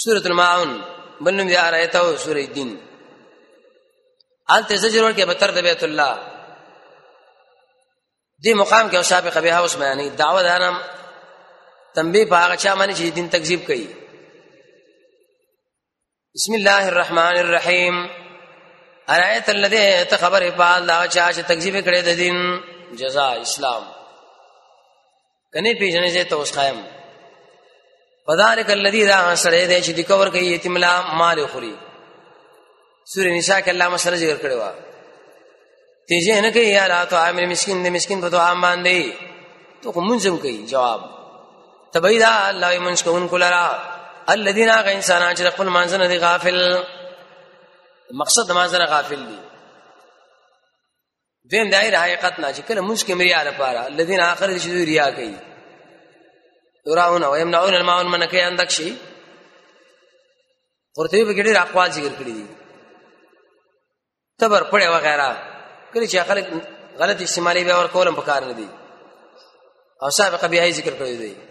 سورۃ الماعون بلنم دی آیته سورۃ الدین انت زجر ورکه به تر د بیت الله دی مقام کې او سابقه به اوس بیانې دعوت انم تنبیه په هغه چا باندې چې دین تکذیب کوي. بسم الله الرحمن الرحیم آیت الذی تخبر فعل دا چا چې تکذیب کړي د دین جزاء اسلام کني پیژنې چې توس قائم فذلک الذی دا سره دې چې د کور کوي یتیم لا مال خوري. سورۃ نساء کې الله مسله ذکر کړی و تیجه نه کوي یا لا تو عامل مسکین د مسکین په دعا باندې تو کومځم کوي جواب تبیدا الله منشکون کلرا الذين انسان چې خپل مانځنه دي غافل مقصد مانځنه غافل دي دین دایره حقیقت نه چې کله مونږ کې مریا لپاره الذين اخر دي چې ریا کوي يراون ويمنعون الماعون من کوي اندک شي قرطبي په ګډه اقوال ذکر کړی دي تبر پړې وغیرہ کله چې خلک غلط استعمالي به ور کولم په کار نه دي او سابقه به ذکر کړی دی